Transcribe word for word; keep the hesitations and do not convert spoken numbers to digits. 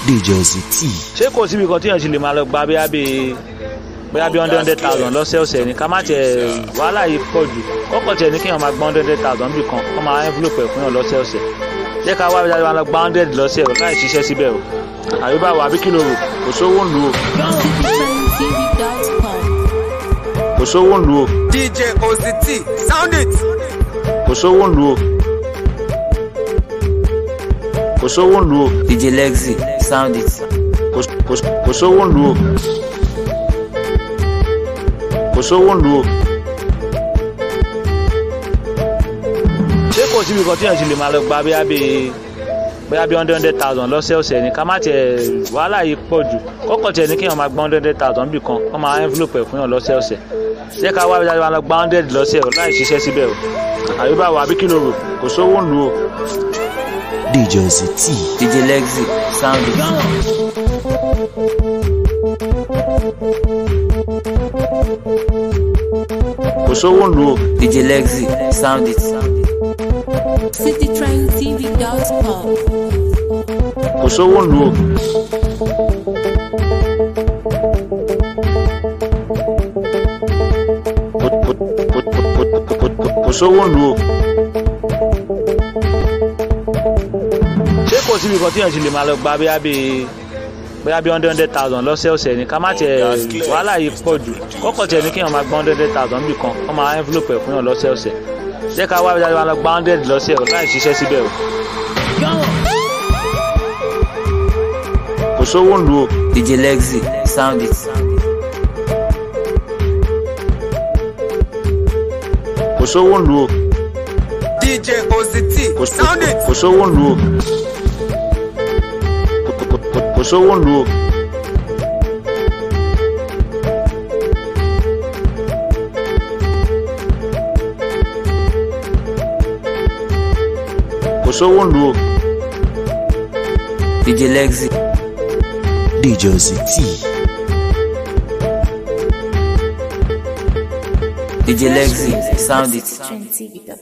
D J Ozzy. ṣé kò síbi kan tí èèyàn ti lè máa lọ gba bí abẹ́ bóyá bí hundred hundred thousand lọ́sẹ̀ọ̀sẹ̀ ni ká má tiẹ̀ wàhálà yìí pọ̀ jù kọ́kọ́ tiẹ̀ ní kéèyàn máa gba hundred thousand bì kan kó máa envelope ẹ̀ fún yàn lọ́sẹ̀ọ̀sẹ̀ jẹ́ ká wá bí wọ́n lọ gba hundred lọ́sẹ̀ ọ̀ láì ṣiṣẹ́ síbẹ̀ o àyíbá wa àbí kí ló rò kò sówó ń lu o kò sówó ń lu o. D J Ozzy sound it. kò sówó ń lu o kò sówó ń lu o. D J Lexi sound it. kò sówó ń lu o kò sówó ń lu o. ṣé kò síbi kan tí èèyàn ti lè máa lọ gba bí abẹ́ bóyá bí hundred hundred thousand lọ́sẹ̀ọ̀sẹ̀ ni ká má tiẹ̀ wàhálà yìí pọ̀ jù kọ́kọ́ tiẹ̀ ní kéèyàn máa gba hundred hundred thousand bì kan kó máa envelope ẹ̀ fún yàn lọ́sẹ̀ọ̀sẹ̀ jẹ́ ká wá bí wọ́n lọ gba hundred lọ́sẹ̀ ọ̀ láì ṣiṣẹ́ síbẹ̀ o àyíbá wa àbí kí ló rò kò sówó ń lu o. D J Ozzy. D J Lexi sound it. kò sówó ń lu o. D J Lexi sound it. city train t v dot com. kò sówó ń lu o. kò sówó ń lu o. ṣé kò síbi kan tí èèyàn ti lè máa lọ gba bí abẹ́ bóyá bí hundred hundred thousand lọ́sẹ̀ọ̀sẹ̀ ni ká má tiẹ̀ wàhálà yìí pọ̀ jù kọ́kọ́ tiẹ̀ ní kéèyàn máa gba hundred hundred thousand bì kan kó máa envelope ẹ̀ fún yàn lọ́sẹ̀ọ̀sẹ̀ jẹ́ ká wá bí wọ́n lọ gba hundred lọ́sẹ̀ ọ̀ láì ṣiṣẹ́ síbẹ̀ o. kò sówó ń lu o. D J Lexi sound it. kò sówó ń lu o. D J Ozzy sound it. kò sówó ń lu o. kò sówó ń lu o. kò sówó ń lu o. D J Lexi. D J Ozzy. D J Lexi sound it.